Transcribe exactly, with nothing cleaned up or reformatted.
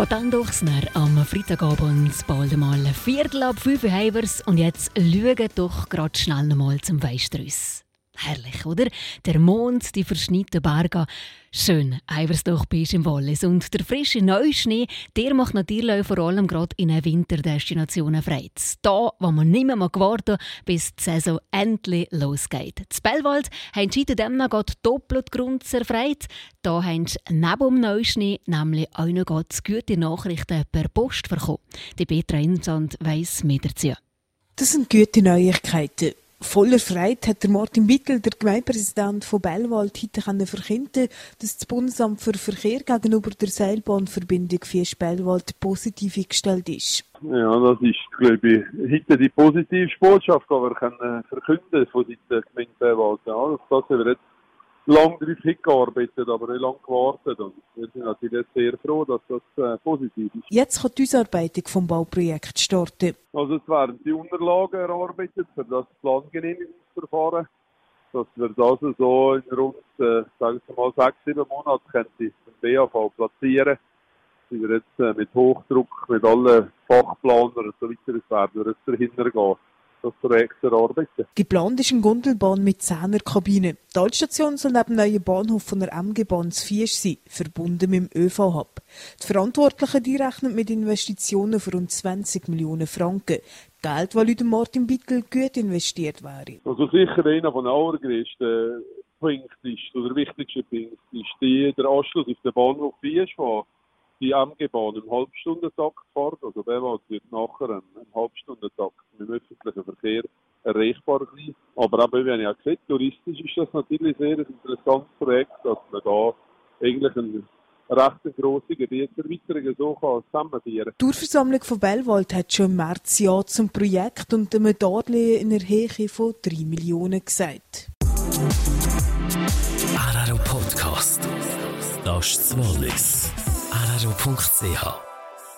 Potandochs am Freitagabend bald mal Viertel ab fünf Heimers und jetzt schauen doch gerade schnell noch mal zum Weistrüss. Herrlich, oder? Der Mond, die verschneiten Berge. Schön, Heimers doch bist im Wallis. Und der frische Neuschnee, der macht natürlich vor allem gerade in den Winterdestinationen frei. Da, wo man nicht mehr warten bis die Saison endlich losgeht. Das Bellwald haben sie dem gerade doppelt Grund erfreut. Da haben sie neben dem Neuschnee nämlich auch noch gute Nachrichten per Post bekommen. Die Petra Insand weiss mehr dazu. Das sind gute Neuigkeiten. Voller Freude hat der Martin Bittel, der Gemeindepräsident von Bellwald, heute verkünden, dass das Bundesamt für Verkehr gegenüber der Seilbahnverbindung Fiesp-Bellwald positiv eingestellt ist. Ja, das ist, glaube ich, heute die positive Botschaft, die wir können verkünden von Seiten der Gemeinde Bellwald. Ja, das haben wir jetzt lange darauf hingearbeitet, aber nicht lange gewartet. Und wir sind natürlich sehr froh, dass das äh, positiv ist. Jetzt kann die Ausarbeitung des Bauprojekts starten. Also es werden die Unterlagen erarbeitet für das Plangenehmigungsverfahren, dass wir das so in rund, äh, sagen wir mal, sechs, sieben Monaten können im B A V platzieren. Sind wir jetzt äh, mit Hochdruck, mit allen Fachplanern und so weiter, werden wir jetzt dahinter gehen, das Projekt erarbeiten. Geplant ist eine Gondelbahn mit Zehnerkabinen. Die Talstation soll neben dem neuen Bahnhof von der M G-Bahn zu Fies sein, verbunden mit dem ÖV-Hub. Die Verantwortlichen die rechnen mit Investitionen von rund zwanzig Millionen Franken. Geld, das laut Martin Bittel gut investiert wäre. Also sicher einer von den allergrößten Punkten ist, oder der wichtigste Punkt ist die, der Anschluss auf den Bahnhof Fies, wo die M G-Bahn im Halbstundentakt fährt. Also Bellwald wird nachher im Halbstundentakt mit dem öffentlichen Verkehr erreichbar sein. Aber eben, wie ich auch gesagt habe, touristisch ist das natürlich sehr ein interessantes Projekt, dass man da eigentlich eine recht grosse Gebietserweiterung so zusammenführen kann. Die Urversammlung von Bellwald hat schon im März Ja zum Projekt und einem Darlehen in der Höhe von drei Millionen gesagt. R R O Podcast. Das ist das Wallis. R R O Punkt C H